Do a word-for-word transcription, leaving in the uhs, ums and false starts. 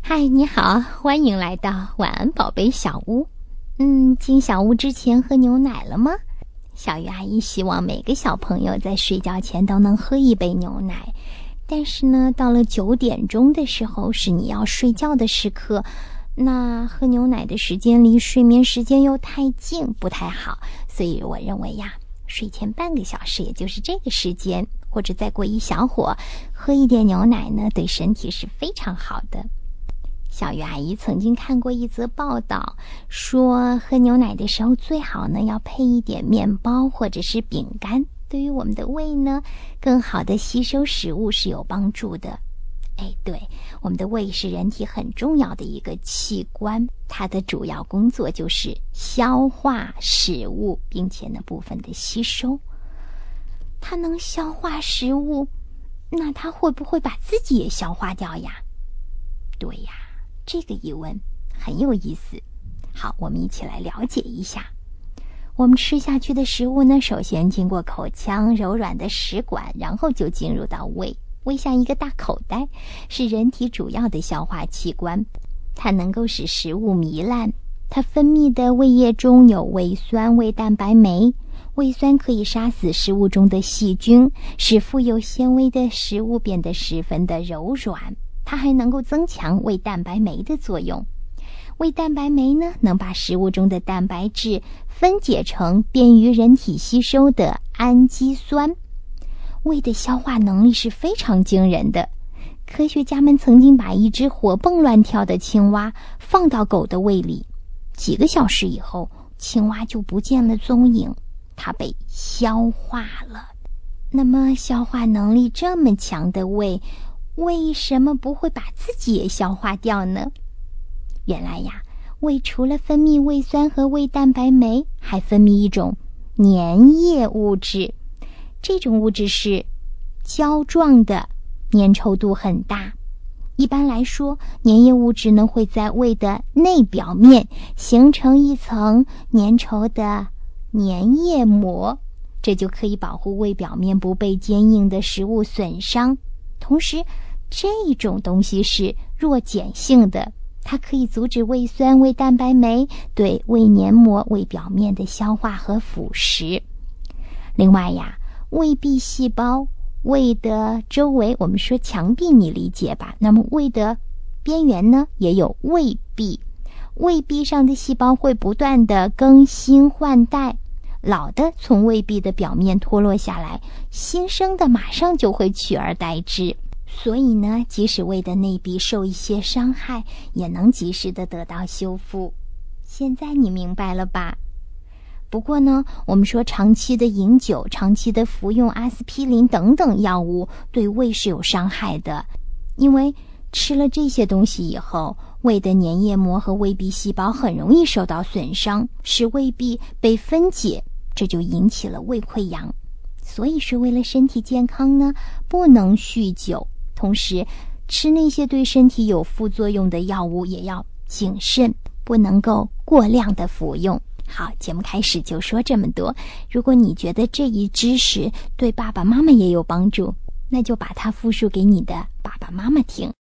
嗨，你好，欢迎来到晚安宝贝小屋。嗯，进小屋之前喝牛奶了吗？小鱼阿姨希望每个小朋友在睡觉前都能喝一杯牛奶。但是呢，到了九点钟的时候是你要睡觉的时刻，那喝牛奶的时间离睡眠时间又太近，不太好。所以我认为呀，睡前半个小时，也就是这个时间，或者再过一小会儿，喝一点牛奶呢，对身体是非常好的。小鱼阿姨曾经看过一则报道，说喝牛奶的时候最好呢要配一点面包或者是饼干，对于我们的胃呢更好的吸收食物是有帮助的。哎，对，我们的胃是人体很重要的一个器官，它的主要工作就是消化食物，并且呢部分的吸收。它能消化食物，那它会不会把自己也消化掉呀？对呀，这个疑问很有意思。好，我们一起来了解一下。我们吃下去的食物呢，首先经过口腔柔软的食管，然后就进入到胃。胃像一个大口袋，是人体主要的消化器官，它能够使食物糜烂。它分泌的胃液中有胃酸、胃蛋白酶。胃酸可以杀死食物中的细菌，使富有纤维的食物变得十分的柔软。它还能够增强胃蛋白酶的作用。胃蛋白酶呢，能把食物中的蛋白质分解成便于人体吸收的氨基酸。胃的消化能力是非常惊人的。科学家们曾经把一只活蹦乱跳的青蛙放到狗的胃里，几个小时以后，青蛙就不见了踪影，它被消化了。那么消化能力这么强的胃，为什么不会把自己也消化掉呢？原来呀，胃除了分泌胃酸和胃蛋白酶，还分泌一种粘液物质。这种物质是胶状的，粘稠度很大。一般来说，粘液物质呢会在胃的内表面形成一层粘稠的粘液膜，这就可以保护胃表面不被坚硬的食物损伤。同时，这种东西是弱碱性的，它可以阻止胃酸、胃蛋白酶对胃黏膜、胃表面的消化和腐蚀。另外呀，胃壁细胞，胃的周围，我们说墙壁你理解吧，那么胃的边缘呢也有胃壁。胃壁上的细胞会不断的更新换代，老的从胃壁的表面脱落下来，新生的马上就会取而代之。所以呢，即使胃的内壁受一些伤害，也能及时的得到修复。现在你明白了吧？不过呢，我们说长期的饮酒、长期的服用阿司匹林等等药物对胃是有伤害的，因为吃了这些东西以后，胃的粘液膜和胃壁细胞很容易受到损伤，使胃壁被分解，这就引起了胃溃疡。所以说，为了身体健康呢，不能酗酒，同时吃那些对身体有副作用的药物也要谨慎，不能够过量的服用。好，节目开始就说这么多。如果你觉得这一知识对爸爸妈妈也有帮助，那就把它复述给你的爸爸妈妈听。